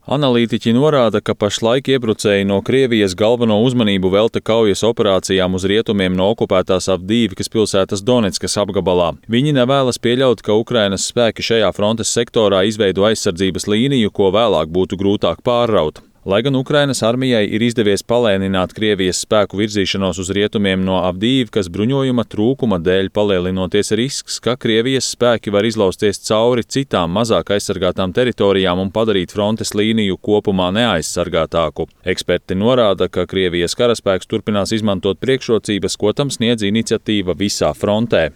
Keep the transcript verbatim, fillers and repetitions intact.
Analītiķi norāda, ka pašlaik iebrucēji no Krievijas galveno uzmanību velta kaujas operācijām uz rietumiem no okupētās Avdīvkas pilsētas Donetskas apgabalā. Viņi nevēlas pieļaut, ka Ukrainas spēki šajā frontes sektorā izveido aizsardzības līniju, ko vēlāk būtu grūtāk pārraut. Lai gan Ukrainas armijai ir izdevies palēnināt Krievijas spēku virzīšanos uz rietumiem no Avdīvkas, bruņojuma trūkuma dēļ palielinoties risks, ka Krievijas spēki var izlausties cauri citām mazāk aizsargātām teritorijām un padarīt frontes līniju kopumā neaizsargātāku. Eksperti norāda, ka Krievijas karaspēks turpinās izmantot priekšrocības, ko tam sniedz iniciatīva visā frontē.